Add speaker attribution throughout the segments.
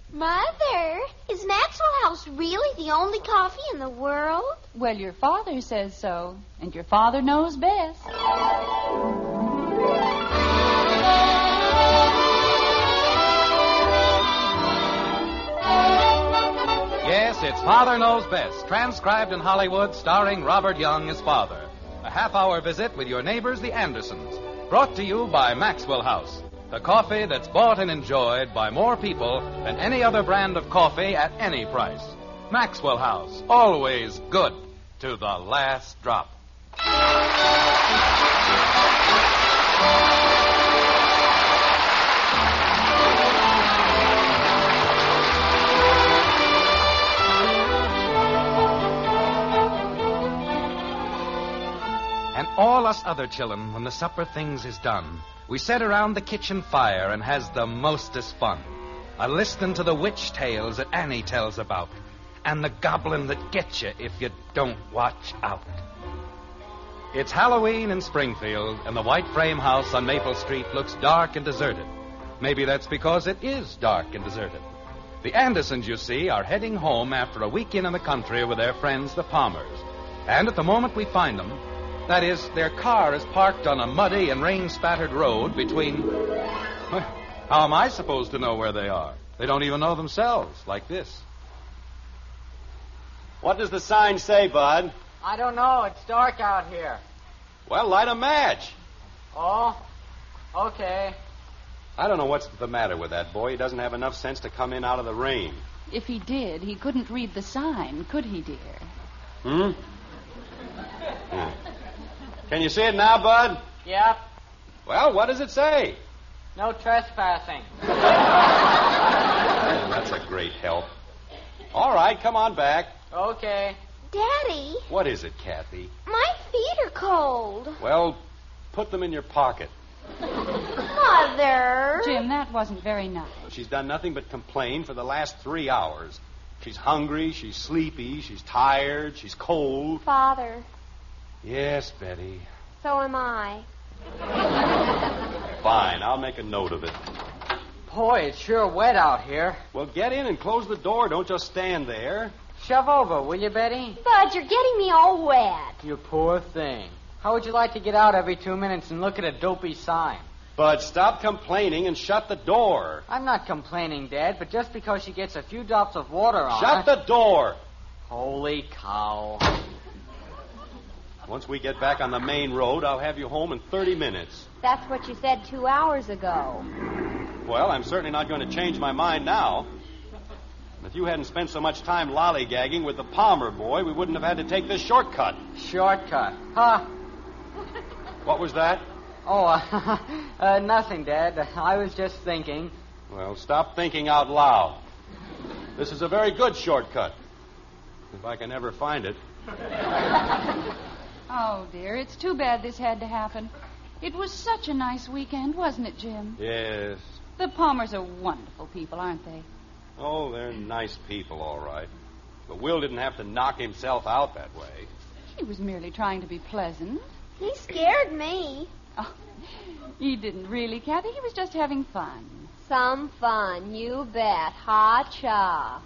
Speaker 1: Mother, is Maxwell House really the only coffee in the world?
Speaker 2: Well, your father says so, and your father knows best.
Speaker 3: Yes, it's Father Knows Best, transcribed in Hollywood, starring Robert Young as father. A half-hour visit with your neighbors, the Andersons, brought to you by Maxwell House, the coffee that's bought and enjoyed by more people than any other brand of coffee at any price. Maxwell House, always good to the last drop. And all us other chillun, when the supper things is done, we set around the kitchen fire and has the mostest fun. A listening to the witch tales that Annie tells about, and the goblin that gets you if you don't watch out. It's Halloween in Springfield, and the white frame house on Maple Street looks dark and deserted. Maybe that's because it is dark and deserted. The Andersons, you see, are heading home after a weekend in the country with their friends, the Palmers. And at the moment we find them, that is, their car is parked on a muddy and rain-spattered road between... How am I supposed to know where they are? They don't even know themselves, like this.
Speaker 4: What does the sign say, Bud?
Speaker 5: I don't know. It's dark out here.
Speaker 4: Well, light a match.
Speaker 5: Oh, okay.
Speaker 4: I don't know what's the matter with that boy. He doesn't have enough sense to come in out of the rain.
Speaker 2: If he did, he couldn't read the sign, could he, dear?
Speaker 4: Hmm. Can you see it now, Bud?
Speaker 5: Yep.
Speaker 4: Well, what does it say?
Speaker 5: No trespassing.
Speaker 4: That's a great help. All right, come on back.
Speaker 5: Okay.
Speaker 1: Daddy,
Speaker 4: What is it, Kathy?
Speaker 1: my feet are cold.
Speaker 4: Well, put them in your pocket.
Speaker 1: Mother.
Speaker 2: Jim, that wasn't very nice.
Speaker 4: She's done nothing but complain for the last 3 hours. She's hungry, she's sleepy, she's tired, she's cold.
Speaker 1: Father,
Speaker 4: Yes, Betty.
Speaker 1: so am I.
Speaker 4: Fine, I'll make a note of it.
Speaker 5: Boy, it's sure wet out here.
Speaker 4: Well, get in and close the door. Don't just stand there.
Speaker 5: Shove over, will you, Betty?
Speaker 1: Bud, you're getting me all wet.
Speaker 5: You poor thing. How would you like to get out every 2 minutes and look at a dopey sign?
Speaker 4: Bud, stop complaining and shut the door.
Speaker 5: I'm not complaining, Dad, but just because she gets a few drops of water on
Speaker 4: Shut the door.
Speaker 5: Holy cow.
Speaker 4: Once we get back on the main road, I'll have you home in 30 minutes.
Speaker 1: That's what you said 2 hours ago.
Speaker 4: Well, I'm certainly not going to change my mind now. If you hadn't spent so much time lollygagging with the Palmer boy, we wouldn't have had to take this shortcut.
Speaker 5: Shortcut. Huh?
Speaker 4: What was that?
Speaker 5: Oh, nothing, Dad. I was just thinking.
Speaker 4: Well, stop thinking out loud. This is a very good shortcut. If I can ever find it.
Speaker 2: Oh, dear, it's too bad this had to happen. It was such a nice weekend, wasn't it, Jim?
Speaker 4: Yes.
Speaker 2: The Palmers are wonderful people, aren't they?
Speaker 4: Oh, they're nice people, all right. But Will didn't have to knock himself out that way.
Speaker 2: He was merely trying to be pleasant.
Speaker 1: He scared me.
Speaker 2: Oh, he didn't really, Kathy. He was just having fun.
Speaker 1: Some fun, you bet. Ha-cha.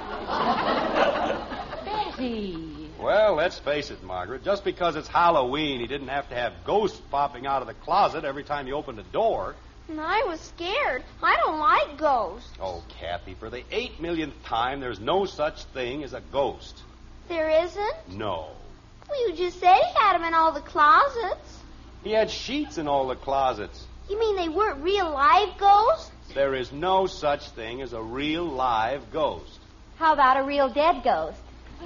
Speaker 2: Betty.
Speaker 4: Well, let's face it, Margaret. Just because it's Halloween, he didn't have to have ghosts popping out of the closet every time you opened a door.
Speaker 1: And I was scared. I don't like ghosts.
Speaker 4: Oh, Kathy, for the 8 millionth time, there's no such thing as a ghost.
Speaker 1: There isn't?
Speaker 4: No.
Speaker 1: Well, you just said he had them in all the closets.
Speaker 4: He had sheets in all the closets.
Speaker 1: You mean they weren't real live ghosts?
Speaker 4: There is no such thing as a real live ghost.
Speaker 1: How about a real dead ghost?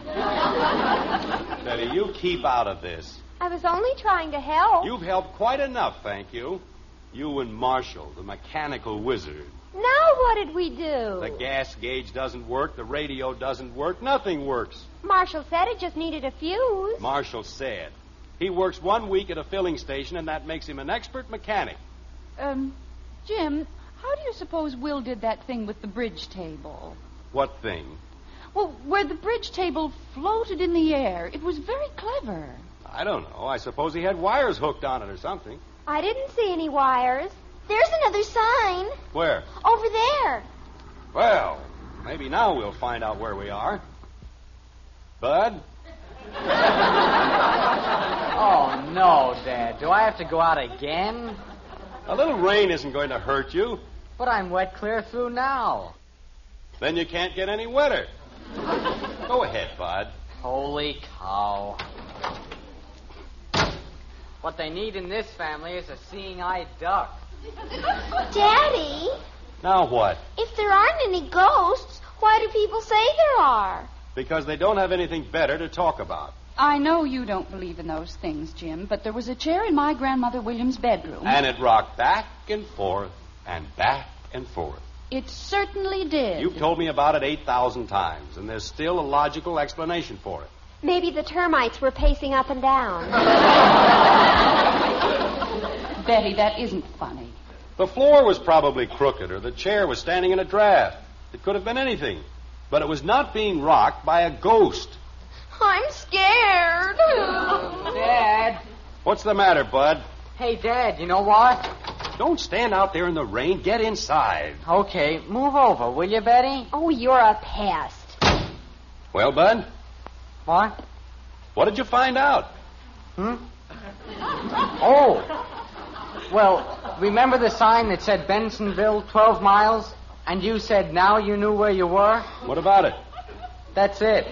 Speaker 4: Betty, you keep out of this.
Speaker 1: I was only trying to help.
Speaker 4: You've helped quite enough, thank you. You and Marshall, the mechanical wizard.
Speaker 1: Now what did we do?
Speaker 4: The gas gauge doesn't work, the radio doesn't work, nothing works.
Speaker 1: Marshall said it just needed a fuse.
Speaker 4: Marshall said. He works 1 week at a filling station, and that makes him an expert mechanic.
Speaker 2: Jim, how do you suppose Will did that thing with the bridge table?
Speaker 4: What thing?
Speaker 2: Well, where the bridge table floated in the air. It was very clever.
Speaker 4: I don't know. I suppose he had wires hooked on it or something.
Speaker 1: I didn't see any wires. There's another sign.
Speaker 4: Where?
Speaker 1: Over there.
Speaker 4: Well, Maybe now we'll find out where we are. Bud?
Speaker 5: Oh, no, Dad. Do I have to go out again?
Speaker 4: A little rain isn't going to hurt you.
Speaker 5: But I'm wet clear through now.
Speaker 4: Then you can't get any wetter. Go ahead, Bud.
Speaker 5: Holy cow. What they need in this family is a seeing-eyed duck.
Speaker 1: Daddy,
Speaker 4: Now what?
Speaker 1: if there aren't any ghosts, why do people say there are?
Speaker 4: Because they don't have anything better to talk about.
Speaker 2: I know you don't believe in those things, Jim, but there was a chair in my grandmother William's bedroom.
Speaker 4: And it rocked back and forth and back and forth.
Speaker 2: It certainly did.
Speaker 4: You've told me about it 8,000 times, and there's still a logical explanation for it.
Speaker 1: Maybe the termites were pacing up and down.
Speaker 2: Betty, that isn't funny.
Speaker 4: The floor was probably crooked, or the chair was standing in a draft. It could have been anything. But it was not being rocked by a ghost.
Speaker 1: I'm scared.
Speaker 5: Dad.
Speaker 4: What's the matter, Bud?
Speaker 5: Hey, Dad, you know what?
Speaker 4: Don't stand out there in the rain. Get inside.
Speaker 5: Okay, move over, will you, Betty?
Speaker 1: Oh, you're a pest.
Speaker 4: Well, Bud,
Speaker 5: What?
Speaker 4: what did you find out?
Speaker 5: Oh. Well, remember the sign that said Bensonville, 12 miles? And you said now you knew where you were?
Speaker 4: What about it?
Speaker 5: That's it.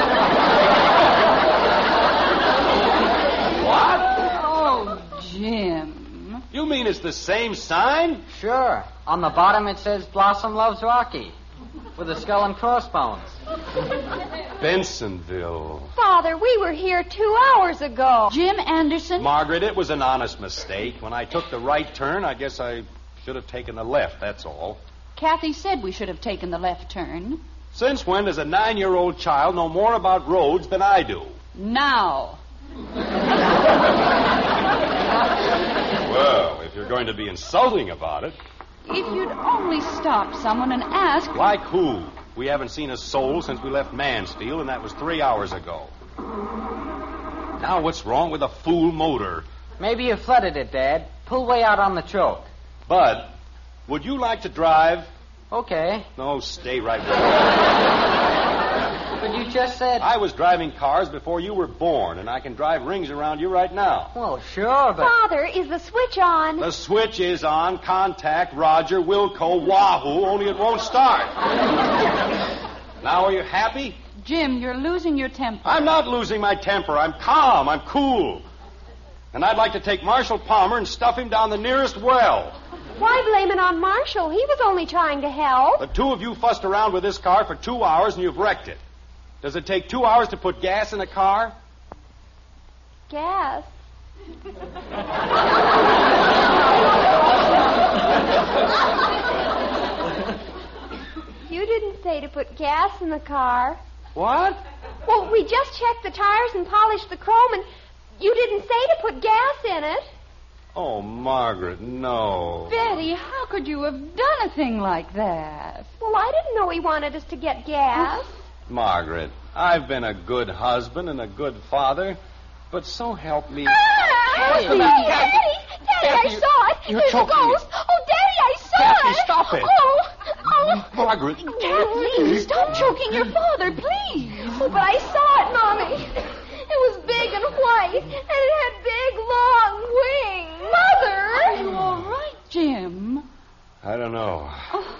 Speaker 4: What?
Speaker 2: Oh, Jim.
Speaker 4: You mean it's the same sign?
Speaker 5: Sure. On the bottom it says Blossom Loves Rocky with a skull and crossbones.
Speaker 4: Bensonville.
Speaker 1: Father, we were here 2 hours ago.
Speaker 2: Jim Anderson?
Speaker 4: Margaret, it was an honest mistake. When I took the right turn, I guess I should have taken the left, that's all.
Speaker 2: Kathy said we should have taken the left turn.
Speaker 4: Since when does a 9-year-old child know more about roads than I do?
Speaker 2: Now.
Speaker 4: Well, if you're going to be insulting about it.
Speaker 2: If you'd only stop someone and ask...
Speaker 4: Like who? We haven't seen a soul since we left Mansfield, and that was 3 hours ago. Now what's wrong with a fool motor?
Speaker 5: Maybe you flooded it, Dad. Pull way out on the choke.
Speaker 4: Bud, would you like to drive?
Speaker 5: Okay.
Speaker 4: No, stay right there.
Speaker 5: But you just said...
Speaker 4: I was driving cars before you were born, and I can drive rings around you right now.
Speaker 5: Well, sure, but...
Speaker 1: Father, is the switch on?
Speaker 4: The switch is on. Contact Roger, Wilco, Wahoo, only it won't start. Now are you happy?
Speaker 2: Jim, you're losing your temper.
Speaker 4: I'm not losing my temper. I'm calm. I'm cool. And I'd like to take Marshal Palmer and stuff him down the nearest well.
Speaker 1: Why blame it on Marshall? He was only trying to help.
Speaker 4: The two of you fussed around with this car for 2 hours and you've wrecked it. Does it take 2 hours to put gas in a car?
Speaker 1: Gas. You didn't say to put gas in the car.
Speaker 4: What?
Speaker 1: Well, we just checked the tires and polished the chrome, and you didn't say to put gas in it.
Speaker 4: Oh, Margaret, no.
Speaker 2: Betty, how could you have done a thing like that?
Speaker 1: Well, I didn't know he wanted us to get gas.
Speaker 4: Margaret, I've been a good husband and a good father, but so help me.
Speaker 1: Daddy, I saw it.
Speaker 4: you're
Speaker 1: There's a
Speaker 4: choking me.
Speaker 1: ghost. Oh, Daddy, I saw
Speaker 4: Kathy,
Speaker 1: it.
Speaker 4: stop it.
Speaker 1: Oh.
Speaker 4: Margaret.
Speaker 2: Kathleen, stop choking your father, please.
Speaker 1: Oh, but I saw it, Mommy. It was big and white, and it had big, long wings. Mother!
Speaker 2: Are you all right, Jim?
Speaker 4: I don't know.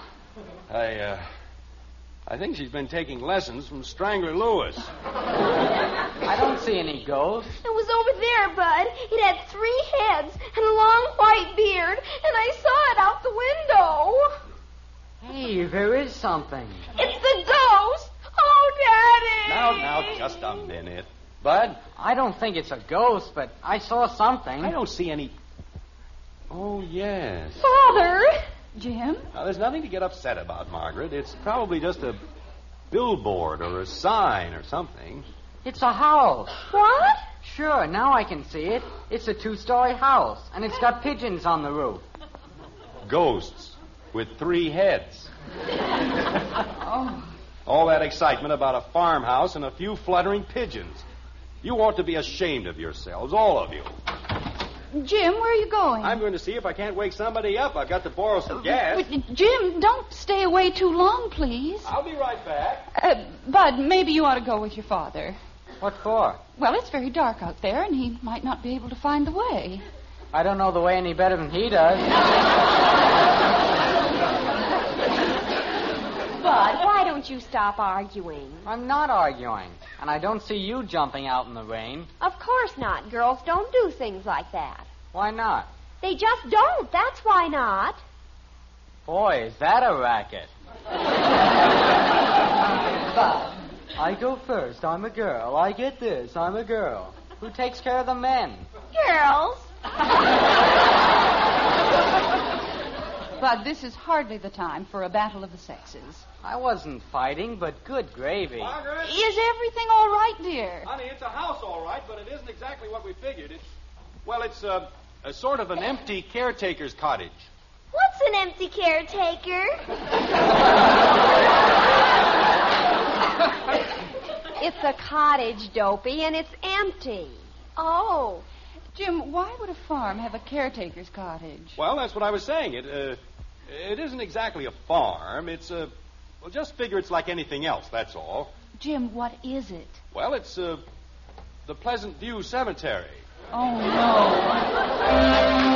Speaker 4: I think she's been taking lessons from Strangler Lewis.
Speaker 5: I don't see any ghosts.
Speaker 1: It was over there, Bud. It had 3 heads and a long white beard, and I saw it out the window.
Speaker 5: Hey, there is something.
Speaker 1: It's the ghost. Oh, Daddy.
Speaker 4: Now, just a minute. Bud,
Speaker 5: I don't think it's a ghost, but I saw something.
Speaker 4: I don't see any... Oh, yes.
Speaker 1: Father.
Speaker 2: Jim?
Speaker 4: Now, there's nothing to get upset about, Margaret. It's probably just a billboard or a sign or something.
Speaker 5: It's a house.
Speaker 1: What?
Speaker 5: Sure, now I can see it. It's a 2-story house, and it's got pigeons on the roof.
Speaker 4: Ghosts with 3 heads.
Speaker 2: Oh.
Speaker 4: All that excitement about a farmhouse and a few fluttering pigeons. You ought to be ashamed of yourselves, all of you.
Speaker 2: Jim, where are you going?
Speaker 4: I'm going to see if I can't wake somebody up. I've got to borrow some gas.
Speaker 2: But, Jim, don't stay away too long, please.
Speaker 4: I'll be right back.
Speaker 2: Bud, maybe you ought to go with your father.
Speaker 5: What for?
Speaker 2: Well, it's very dark out there, and he might not be able to find the way.
Speaker 5: I don't know the way any better than he does.
Speaker 1: Bud, why don't you stop arguing?
Speaker 5: I'm not arguing. And I don't see you jumping out in the rain.
Speaker 1: Of course not. Girls don't do things like that.
Speaker 5: Why not?
Speaker 1: They just don't. That's why not.
Speaker 5: Boy, is that a racket. But I go first. I'm a girl. I get this. I'm a girl. Who takes care of the men?
Speaker 1: Girls.
Speaker 2: Bud, this is hardly the time for a battle of the sexes.
Speaker 5: I wasn't fighting, but good gravy.
Speaker 4: Margaret?
Speaker 2: Is everything all right, dear?
Speaker 4: Honey, it's a house, all right, but it isn't exactly what we figured. It's a sort of an empty caretaker's cottage.
Speaker 1: What's an empty caretaker? It's a cottage, Dopey, and it's empty. Oh.
Speaker 2: Jim, why would a farm have a caretaker's cottage?
Speaker 4: Well, that's what I was saying. It isn't exactly a farm. It's well, just figure it's like anything else, that's all.
Speaker 2: Jim, what is it?
Speaker 4: Well, it's the Pleasant View Cemetery.
Speaker 2: Oh, no.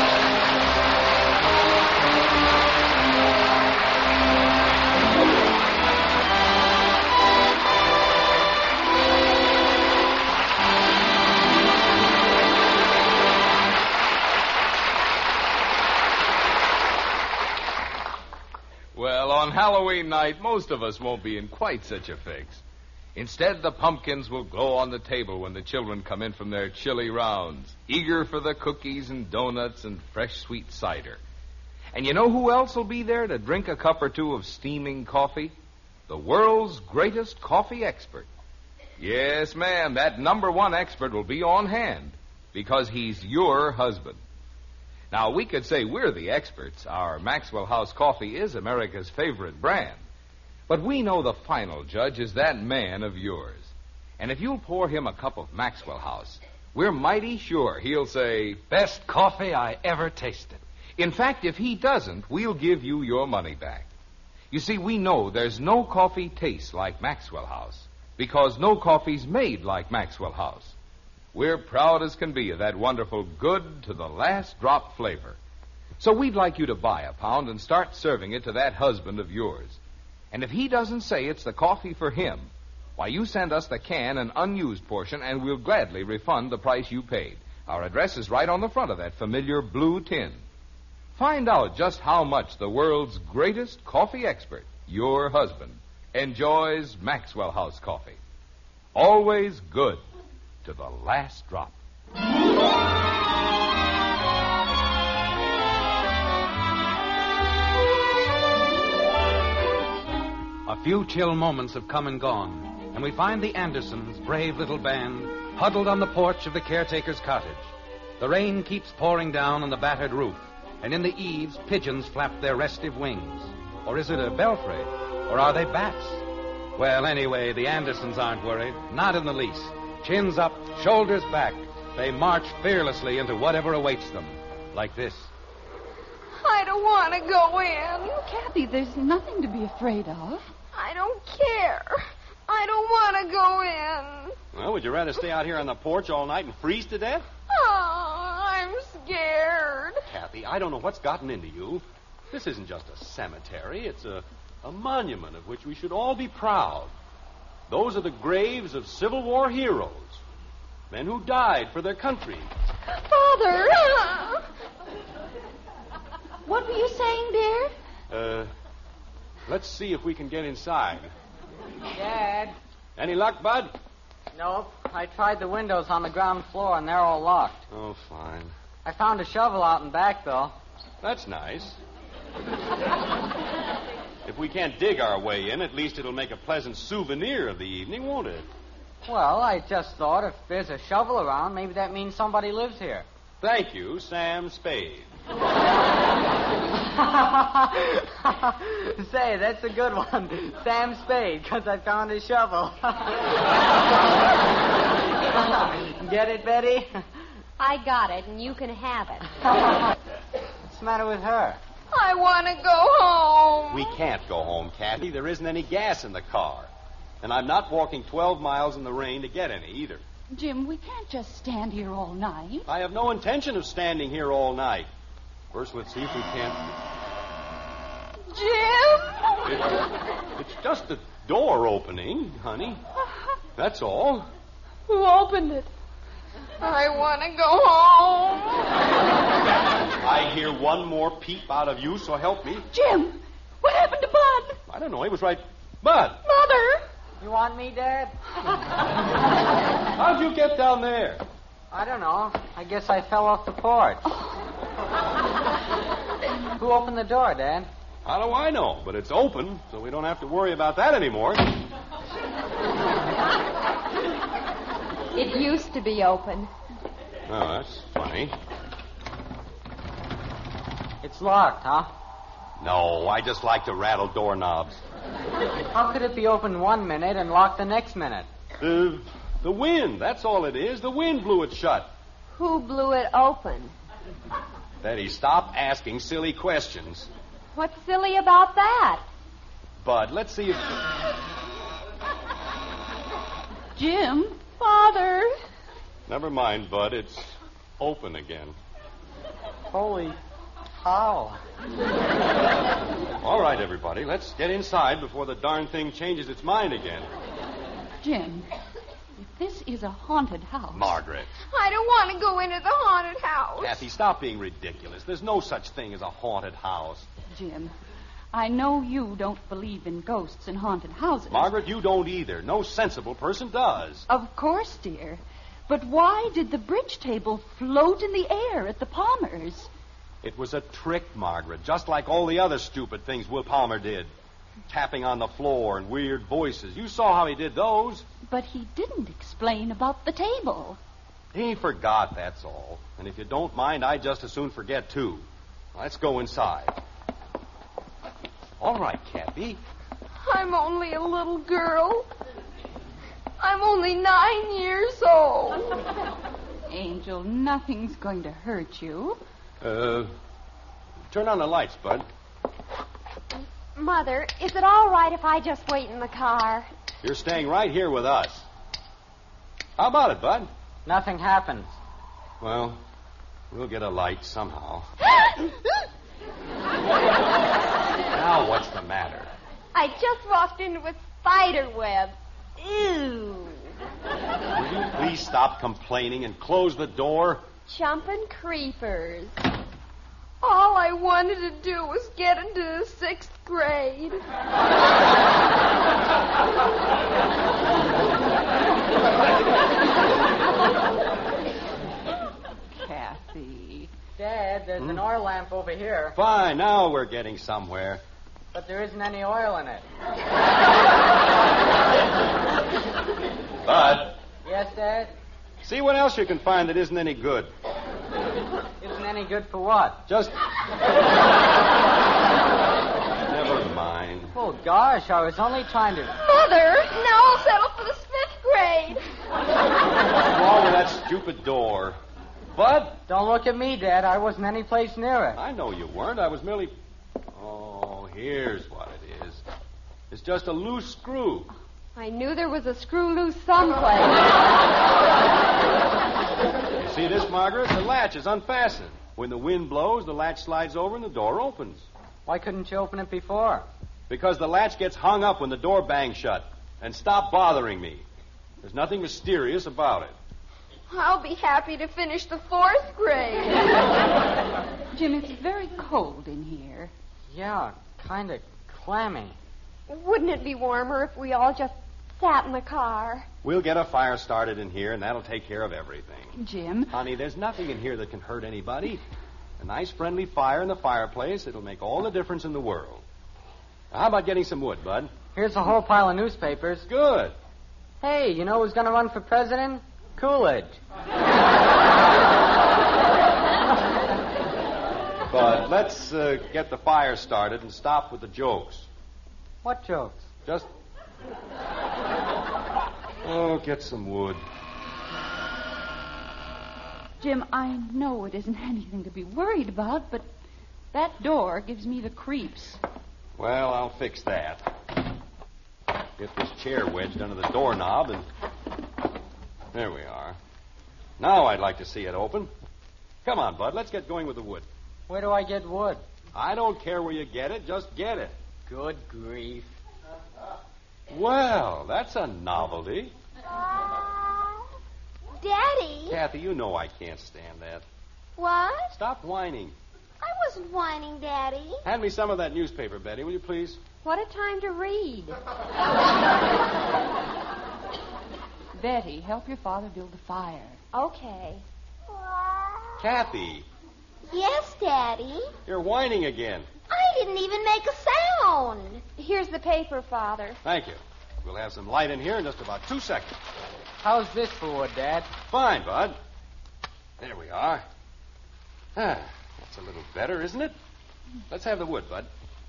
Speaker 6: Well, on Halloween night, most of us won't be in quite such a fix. Instead, the pumpkins will glow on the table when the children come in from their chilly rounds, eager for the cookies and donuts and fresh sweet cider. And you know who else will be there to drink a cup or two of steaming coffee? The world's greatest coffee expert. Yes, ma'am, that #1 expert will be on hand because he's your husband. Now, we could say we're the experts. Our Maxwell House coffee is America's favorite brand. But we know the final judge is that man of yours. And if you'll pour him a cup of Maxwell House, we're mighty sure he'll say,
Speaker 3: Best coffee I ever tasted.
Speaker 6: in fact, if he doesn't, we'll give you your money back. You see, we know there's no coffee tastes like Maxwell House because no coffee's made like Maxwell House. We're proud as can be of that wonderful good to the last drop flavor. So we'd like you to buy a pound and start serving it to that husband of yours. And if he doesn't say it's the coffee for him, why, you send us the can and unused portion, and we'll gladly refund the price you paid. Our address is right on the front of that familiar blue tin. Find out just how much the world's greatest coffee expert, your husband, enjoys Maxwell House coffee. Always good to the last drop.
Speaker 3: A few chill moments have come and gone, and we find the Andersons' brave little band huddled on the porch of the caretaker's cottage. The rain keeps pouring down on the battered roof, and in the eaves, pigeons flap their restive wings. Or is it a belfry? Or are they bats? Well, anyway, the Andersons aren't worried, not in the least. Chins up, shoulders back, they march fearlessly into whatever awaits them, like this.
Speaker 1: I don't want to go in.
Speaker 2: Kathy, there's nothing to be afraid of.
Speaker 1: I don't care. I don't want to go in.
Speaker 4: Well, would you rather stay out here on the porch all night and freeze to death?
Speaker 1: Oh, I'm scared.
Speaker 4: Kathy, I don't know what's gotten into you. This isn't just a cemetery. It's a monument of which we should all be proud. Those are the graves of Civil War heroes. Men who died for their country.
Speaker 1: Father! What were you saying, dear?
Speaker 4: Let's see if we can get inside.
Speaker 5: Dad?
Speaker 4: Any luck, Bud?
Speaker 5: Nope. I tried the windows on the ground floor, and they're all locked.
Speaker 4: Oh, fine.
Speaker 5: I found a shovel out in back, though.
Speaker 4: That's nice. If we can't dig our way in, at least it'll make a pleasant souvenir of the evening, won't it?
Speaker 5: Well, I just thought if there's a shovel around, maybe that means somebody lives here.
Speaker 4: Thank you, Sam Spade.
Speaker 5: Say, that's a good one. Sam Spade, because I found his shovel. Get it, Betty?
Speaker 7: I got it, and you can have it.
Speaker 5: What's the matter with her?
Speaker 1: I want to go home.
Speaker 4: We can't go home, Kathy. There isn't any gas in the car. And I'm not walking 12 miles in the rain to get any either.
Speaker 2: Jim, we can't just stand here all night.
Speaker 4: I have no intention of standing here all night. First, let's see if we can't...
Speaker 1: Jim?
Speaker 4: It's just a door opening, honey. That's all.
Speaker 1: Who opened it? I want to go home.
Speaker 4: I hear one more peep out of you, so help me.
Speaker 2: Jim, what happened to Bud?
Speaker 4: I don't know. He was right. Bud,
Speaker 1: Mother!
Speaker 5: You want me, Dad?
Speaker 4: how'd you get down there?
Speaker 5: I don't know. I guess I fell off the porch. Who opened the door, Dad?
Speaker 4: How do I know? But it's open, so we don't have to worry about that anymore.
Speaker 7: It used to be open.
Speaker 4: Oh, that's funny.
Speaker 5: It's locked, huh?
Speaker 4: No, I just like to rattle doorknobs.
Speaker 5: How could it be open 1 minute and locked the next minute?
Speaker 4: The wind, that's all it is. The wind blew it shut.
Speaker 7: Who blew it open?
Speaker 4: Betty, stop asking silly questions.
Speaker 7: What's silly about that?
Speaker 4: Bud, let's see if...
Speaker 2: Jim?
Speaker 1: Father.
Speaker 4: Never mind, Bud. It's open again.
Speaker 5: Holy cow.
Speaker 4: All right, everybody. Let's get inside before the darn thing changes its mind again.
Speaker 2: Jim, if this is a haunted house...
Speaker 4: Margaret.
Speaker 1: I don't want to go into the haunted house.
Speaker 4: Kathy, stop being ridiculous. There's no such thing as a haunted house.
Speaker 2: Jim, I know you don't believe in ghosts and haunted houses.
Speaker 4: Margaret, you don't either. No sensible person does.
Speaker 2: Of course, dear. But why did the bridge table float in the air at the Palmers?
Speaker 4: It was a trick, Margaret, just like all the other stupid things Will Palmer did. Tapping on the floor and weird voices. You saw how he did those.
Speaker 2: But he didn't explain about the table.
Speaker 4: He forgot, that's all. And if you don't mind, I'd just as soon forget, too. Let's go inside. All right, Kathy.
Speaker 1: I'm only a little girl. I'm only 9 years old.
Speaker 2: Angel, nothing's going to hurt you.
Speaker 4: Turn on the lights, Bud.
Speaker 7: Mother, is it all right if I just wait in the car?
Speaker 4: You're staying right here with us. How about it, Bud?
Speaker 5: Nothing happens.
Speaker 4: Well, we'll get a light somehow. Now what's the matter?
Speaker 1: I just walked into a spider web. Ew.
Speaker 4: Will you please stop complaining and close the door?
Speaker 1: Jumping creepers. All I wanted to do was get into the 6th grade.
Speaker 2: Kathy.
Speaker 5: Dad, there's an oil lamp over here,
Speaker 4: Fine, now we're getting somewhere.
Speaker 5: but there isn't any oil in it.
Speaker 4: Bud,
Speaker 5: Yes, Dad?
Speaker 4: see what else you can find that isn't any good.
Speaker 5: Isn't any good for what?
Speaker 4: Just... Never mind.
Speaker 5: Oh, gosh, I was only trying to...
Speaker 1: Mother, now I'll settle for the 5th grade.
Speaker 4: What's wrong with that stupid door? Bud?
Speaker 5: Don't look at me, Dad. I wasn't any place near it.
Speaker 4: I know you weren't. I was merely... Oh, here's what it is. It's just a loose screw.
Speaker 7: I knew there was a screw loose someplace.
Speaker 4: You see this, Margaret? The latch is unfastened. When the wind blows, the latch slides over and the door opens.
Speaker 5: Why couldn't you open it before?
Speaker 4: Because the latch gets hung up when the door bangs shut. And stop bothering me. There's nothing mysterious about it.
Speaker 1: I'll be happy to finish the 4th grade.
Speaker 2: Jim, it's very cold in here.
Speaker 5: Yeah, kind of clammy.
Speaker 1: Wouldn't it be warmer if we all just sat in the car?
Speaker 4: We'll get a fire started in here, and that'll take care of everything.
Speaker 2: Jim,
Speaker 4: Honey, there's nothing in here that can hurt anybody. A nice, friendly fire in the fireplace, it'll make all the difference in the world. Now, how about getting some wood, Bud?
Speaker 5: Here's a whole pile of newspapers.
Speaker 4: Good.
Speaker 5: Hey, you know who's going to run for president? Coolidge.
Speaker 4: But let's get the fire started and stop with the jokes.
Speaker 5: What jokes?
Speaker 4: Just... Oh, get some wood.
Speaker 2: Jim, I know it isn't anything to be worried about, but that door gives me the creeps.
Speaker 4: Well, I'll fix that. Get this chair wedged under the doorknob and... There we are. Now I'd like to see it open. Come on, Bud. Let's get going with the wood.
Speaker 5: Where do I get wood?
Speaker 4: I don't care where you get it. Just get it.
Speaker 5: Good grief.
Speaker 4: Well, that's a novelty.
Speaker 1: Daddy.
Speaker 4: Kathy, you know I can't stand that.
Speaker 1: What?
Speaker 4: Stop whining.
Speaker 1: I wasn't whining, Daddy.
Speaker 4: Hand me some of that newspaper, Betty, will you please?
Speaker 7: What a time to read.
Speaker 2: Betty, help your father build the fire.
Speaker 7: Okay.
Speaker 4: Kathy,
Speaker 1: Yes, Daddy.
Speaker 4: you're whining again.
Speaker 1: I didn't even make a sound.
Speaker 7: Here's the paper, Father.
Speaker 4: Thank you. We'll have some light in here in just about 2 seconds.
Speaker 5: How's this for wood, Dad?
Speaker 4: Fine, Bud. There we are. Ah, that's a little better, isn't it? Let's have the wood, Bud.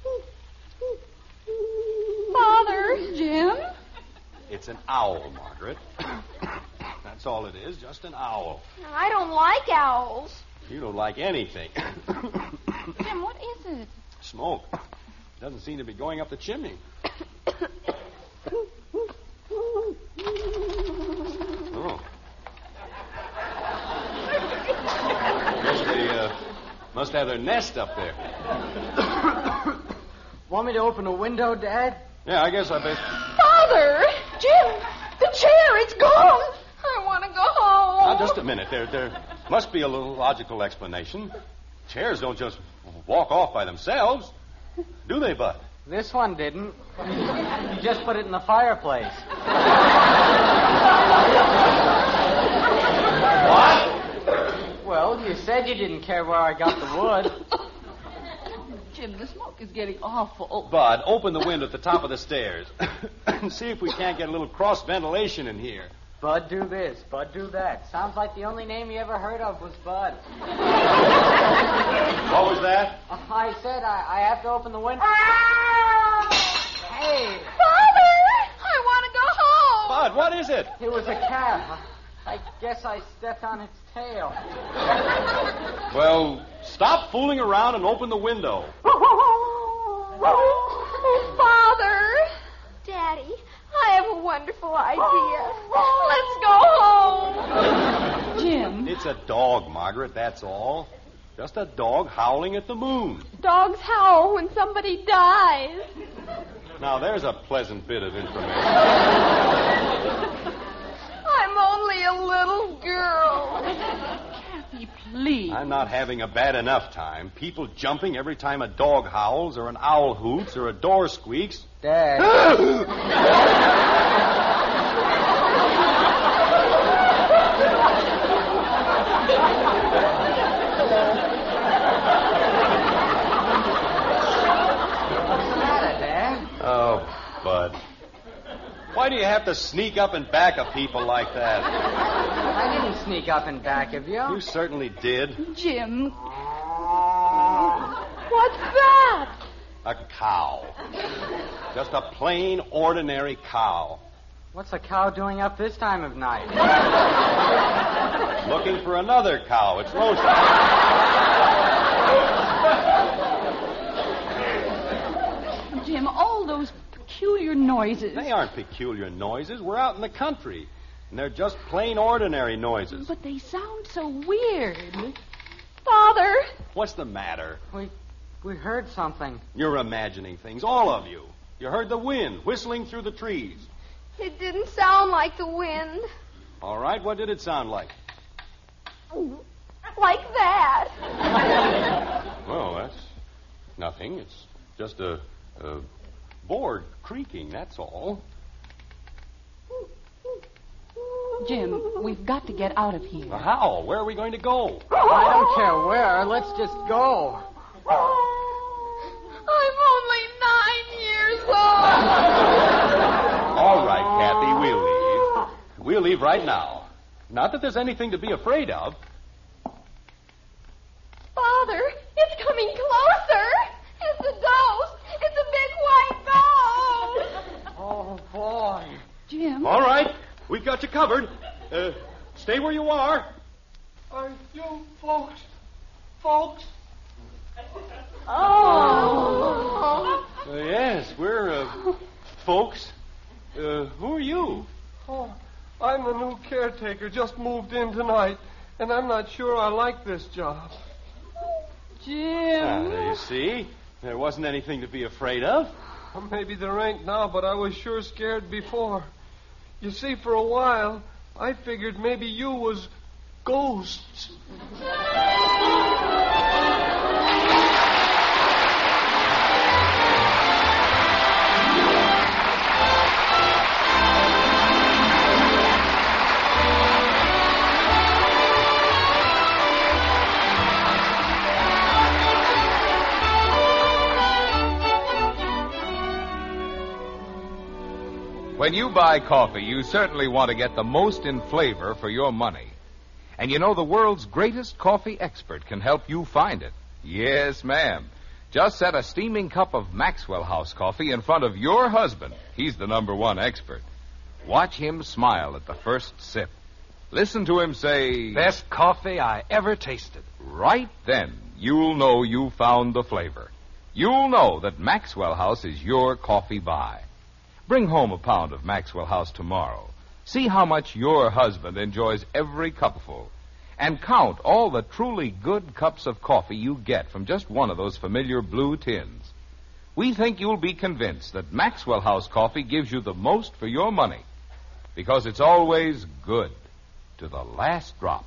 Speaker 2: Father! Jim?
Speaker 4: It's an owl, Margaret. That's all it is, just an owl.
Speaker 1: I don't like owls.
Speaker 4: You don't like anything.
Speaker 2: Jim, what is it?
Speaker 4: Smoke. Doesn't seem to be going up the chimney. Oh. Guess they must have their nest up there.
Speaker 5: Want me to open a window, Dad?
Speaker 4: Yeah, I guess I bet.
Speaker 1: Father! Jim! The chair, it's gone! I want to go home.
Speaker 4: Now, just a minute. There must be a little logical explanation. Chairs don't just walk off by themselves, do they, Bud?
Speaker 5: This one didn't. You just put it in the fireplace.
Speaker 4: What?
Speaker 5: Well, you said you didn't care where I got the wood.
Speaker 2: Jim, the smoke is getting awful.
Speaker 4: Bud, open the window at the top of the stairs and see if we can't get a little cross ventilation in here.
Speaker 5: Bud, do this. Bud, do that. Sounds like the only name you ever heard of was Bud.
Speaker 4: What was that?
Speaker 5: I said I have to open the window. Hey,
Speaker 1: Father! I want to go home.
Speaker 4: Bud, what is it?
Speaker 5: it was a cat. I guess I stepped on its tail.
Speaker 4: Well, stop fooling around and open the window.
Speaker 1: Father! Daddy, I have a wonderful idea. Let's go home.
Speaker 2: Jim.
Speaker 4: It's a dog, Margaret, that's all. Just a dog howling at the moon.
Speaker 1: Dogs howl when somebody dies.
Speaker 4: Now, there's a pleasant bit of information.
Speaker 1: I'm only a little girl.
Speaker 2: Kathy, please.
Speaker 4: I'm not having a bad enough time. People jumping every time a dog howls or an owl hoots or a door squeaks.
Speaker 5: Dad.
Speaker 4: Oh, Bud. Why do you have to sneak up and back of people like that?
Speaker 5: I didn't sneak up and back of you.
Speaker 4: You certainly did.
Speaker 2: Jim.
Speaker 1: What's that?
Speaker 4: A cow. Just a plain, ordinary cow.
Speaker 5: What's a cow doing up this time of night?
Speaker 4: Looking for another cow. It's roasting.
Speaker 2: Jim, all those peculiar noises.
Speaker 4: They aren't peculiar noises. We're out in the country. And they're just plain, ordinary noises.
Speaker 2: But they sound so weird.
Speaker 1: Father!
Speaker 4: What's the matter?
Speaker 5: We heard something.
Speaker 4: You're imagining things, all of you. You heard the wind whistling through the trees.
Speaker 1: It didn't sound like the wind.
Speaker 4: All right, what did it sound like?
Speaker 1: Like that.
Speaker 4: Well, that's nothing. It's just a board creaking, that's all.
Speaker 2: Jim, we've got to get out of here.
Speaker 4: How? Where are we going to go?
Speaker 5: I don't care where. Let's just go.
Speaker 1: I'm only 9 years old.
Speaker 4: All right, Kathy, we'll leave. We'll leave right now. Not that there's anything to be afraid of.
Speaker 1: Father, it's coming closer. It's a ghost. It's a big white ghost.
Speaker 5: Oh, boy.
Speaker 2: Jim.
Speaker 4: All right, we've got you covered. Stay where you are.
Speaker 8: Are you folks? Folks?
Speaker 1: Oh.
Speaker 4: Yes, we're, folks. Who are you?
Speaker 8: Oh, I'm the new caretaker, just moved in tonight, and I'm not sure I like this job.
Speaker 2: Jim.
Speaker 4: You see, there wasn't anything to be afraid of.
Speaker 8: Well, maybe there ain't now, but I was sure scared before. You see, for a while, I figured maybe you was ghosts.
Speaker 6: When you buy coffee, you certainly want to get the most in flavor for your money. And you know the world's greatest coffee expert can help you find it. Yes, ma'am. Just set a steaming cup of Maxwell House coffee in front of your husband. He's the #1 expert. Watch him smile at the first sip. Listen to him say,
Speaker 3: Best coffee I ever tasted.
Speaker 6: Right then, you'll know you found the flavor. You'll know that Maxwell House is your coffee buy. Bring home a pound of Maxwell House tomorrow. See how much your husband enjoys every cupful. And count all the truly good cups of coffee you get from just one of those familiar blue tins. We think you'll be convinced that Maxwell House coffee gives you the most for your money, because it's always good to the last drop.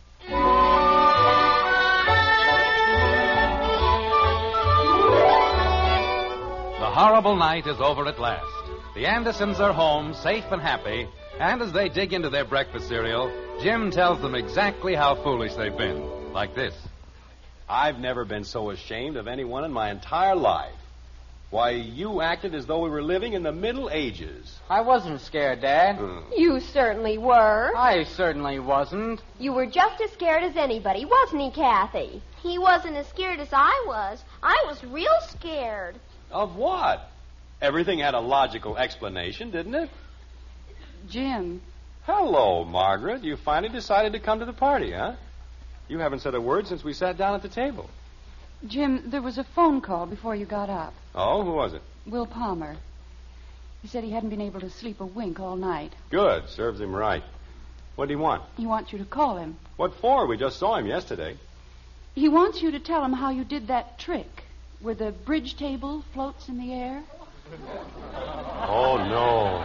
Speaker 3: The horrible night is over at last. The Andersons are home, safe and happy, and as they dig into their breakfast cereal, Jim tells them exactly how foolish they've been. Like this.
Speaker 4: I've never been so ashamed of anyone in my entire life. Why, you acted as though we were living in the Middle Ages.
Speaker 5: I wasn't scared, Dad.
Speaker 1: You certainly were.
Speaker 5: I certainly wasn't.
Speaker 1: You were just as scared as anybody, wasn't he, Kathy? He wasn't as scared as I was. I was real scared.
Speaker 4: Of what? Everything had a logical explanation, didn't it?
Speaker 2: Jim.
Speaker 4: Hello, Margaret. You finally decided to come to the party, huh? You haven't said a word since we sat down at the table.
Speaker 2: Jim, there was a phone call before you got up.
Speaker 4: Oh, who was it?
Speaker 2: Will Palmer. He said he hadn't been able to sleep a wink all night.
Speaker 4: Good. Serves him right. What do you want?
Speaker 2: He wants you to call him.
Speaker 4: What for? We just saw him yesterday.
Speaker 2: He wants you to tell him how you did that trick where the bridge table floats in the air.
Speaker 4: Oh, no.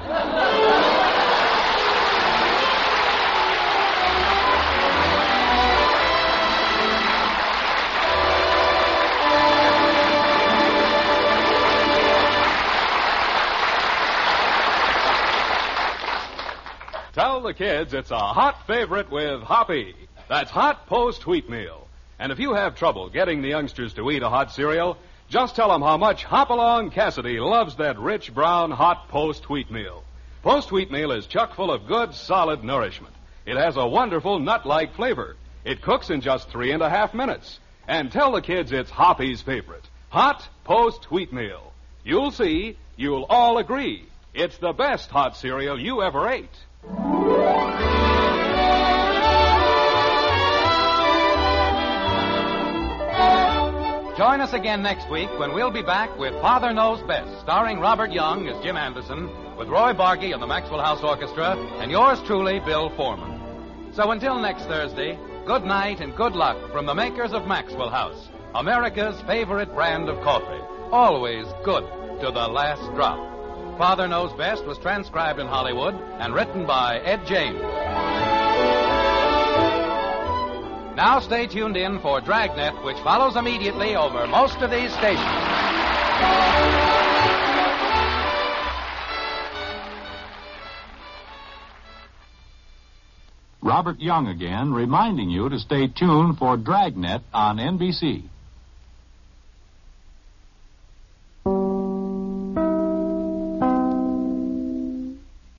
Speaker 9: Tell the kids it's a hot favorite with Hoppy. That's Hot Post Wheatmeal. And if you have trouble getting the youngsters to eat a hot cereal, just tell them how much Hopalong Cassidy loves that rich brown Hot Post Wheatmeal. Post Wheatmeal is chock full of good, solid nourishment. It has a wonderful nut-like flavor. It cooks in just 3.5 minutes. And tell the kids it's Hoppy's favorite, Hot Post Wheatmeal. You'll see, you'll all agree, it's the best hot cereal you ever ate.
Speaker 3: Join us again next week when we'll be back with Father Knows Best, starring Robert Young as Jim Anderson, with Roy Bargy and the Maxwell House Orchestra, and yours truly, Bill Foreman. So until next Thursday, good night and good luck from the makers of Maxwell House, America's favorite brand of coffee. Always good to the last drop. Father Knows Best was transcribed in Hollywood and written by Ed James. Now stay tuned in for Dragnet, which follows immediately over most of these stations.
Speaker 10: Robert Young again, reminding you to stay tuned for Dragnet on NBC.